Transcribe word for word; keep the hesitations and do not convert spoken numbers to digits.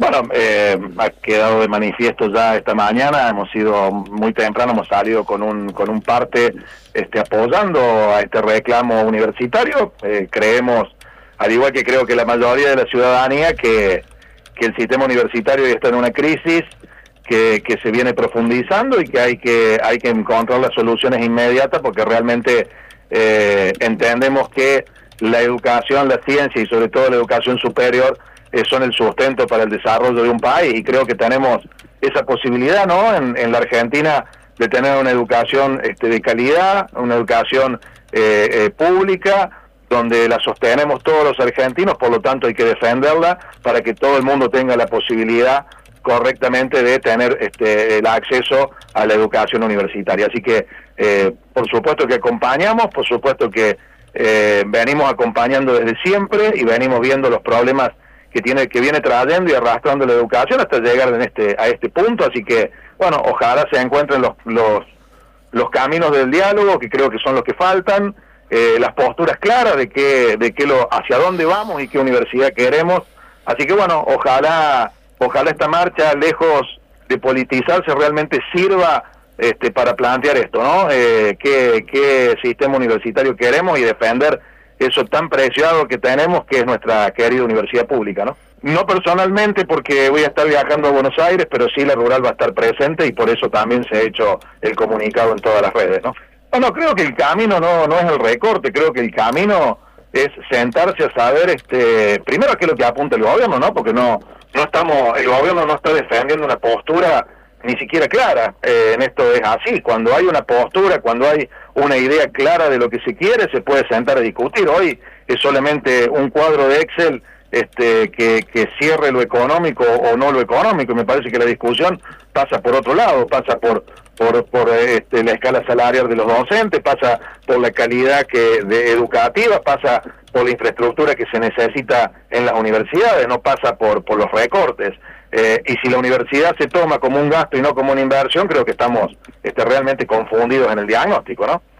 Bueno, eh, ha quedado de manifiesto ya esta mañana, hemos sido muy temprano, hemos salido con un con un parte este, apoyando a este reclamo universitario. Eh, creemos, al igual que creo que la mayoría de la ciudadanía, que, que el sistema universitario está en una crisis que, que se viene profundizando y que hay que hay que encontrar las soluciones inmediatas, porque realmente eh, entendemos que la educación, la ciencia y sobre todo la educación superior Eh, son el sustento para el desarrollo de un país, y creo que tenemos esa posibilidad, ¿no?, en, en la Argentina, de tener una educación este, de calidad, una educación eh, eh, pública, donde la sostenemos todos los argentinos, por lo tanto hay que defenderla para que todo el mundo tenga la posibilidad correctamente de tener este, el acceso a la educación universitaria. Así que, eh, por supuesto que acompañamos, por supuesto que eh, venimos acompañando desde siempre y venimos viendo los problemas que tiene que viene trayendo y arrastrando la educación hasta llegar en este a este punto. Así que, bueno, ojalá se encuentren los los los caminos del diálogo, que creo que son los que faltan, eh, las posturas claras de que de que lo hacia dónde vamos y qué universidad queremos. Así que, bueno, ojalá ojalá esta marcha, lejos de politizarse, realmente sirva este para plantear esto, ¿no? Eh, qué qué sistema universitario queremos y defender eso tan preciado que tenemos, que es nuestra querida universidad pública, ¿no? No personalmente, porque voy a estar viajando a Buenos Aires, pero sí la rural va a estar presente, y por eso también se ha hecho el comunicado en todas las redes, ¿no? No, no, creo que el camino no no es el recorte, creo que el camino es sentarse a saber, este primero, qué es lo que apunta el gobierno, ¿no? Porque no no estamos, el gobierno no está defendiendo una postura ni siquiera clara. Eh, en esto es así, cuando hay una postura, cuando hay una idea clara de lo que se quiere, se puede sentar a discutir. Hoy es solamente un cuadro de Excel este que, que cierre lo económico o no lo económico. Me parece que la discusión pasa por otro lado, pasa por por, por este, la escala salarial de los docentes, pasa por la calidad que de educativa, pasa por la infraestructura que se necesita en las universidades, no pasa por por los recortes. Eh, y si la universidad se toma como un gasto y no como una inversión, creo que estamos este, realmente confundidos en el diagnóstico, ¿no?